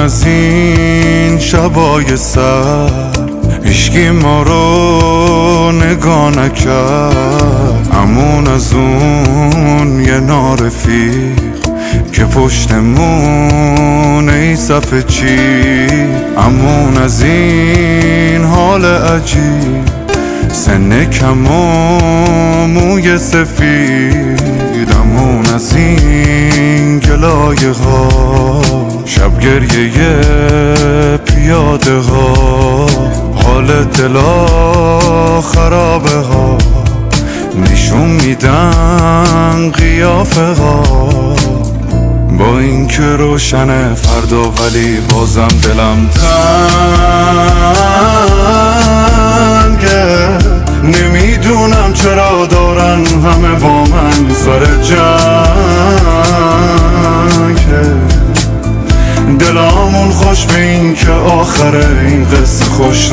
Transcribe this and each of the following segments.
از این شبای سر هیچکی ما رو نگاه نکرد، امون از اون یه نارفیق که پشتمون ای صفحه چی، امون از این حال عجیب، سن کم و موی سفید، امون از این گلایه ها، شب گریه پیاده ها، حال دلا خرابه ها، نشون میدن قیافه ها. با این که روشن فردا ولی بازم دلم تنگه، نمیدونم چرا دارن همه با من سر جنگه، دلامون خوش به این که آخر این قصه خوش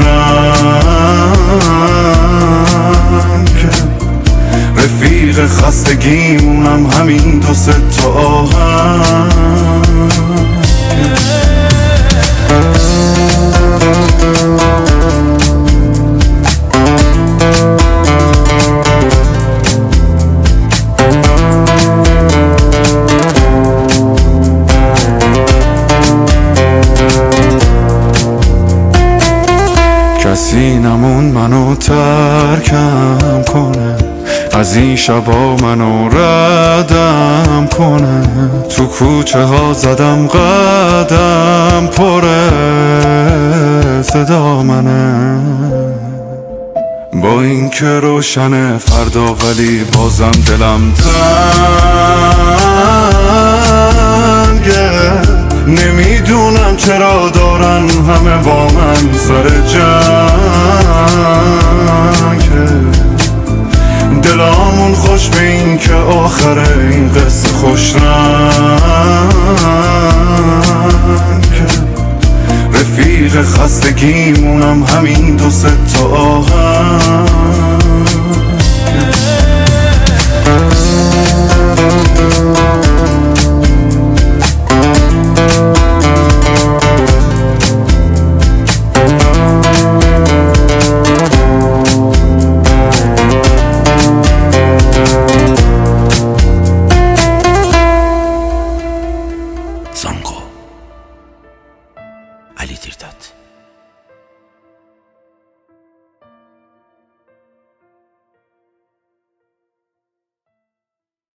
رنگه، رفیق خستگیمونم همین دو سه تا آهنگ. کسی نمون منو ترکم کنه، از این شبا منو ردم کنه، تو کوچه ها زدم قدم پره صدا منه. با این که روشن فردا ولی بازم دلم تنگه، نمیدونم چرا دارن همه با من سر جنگ.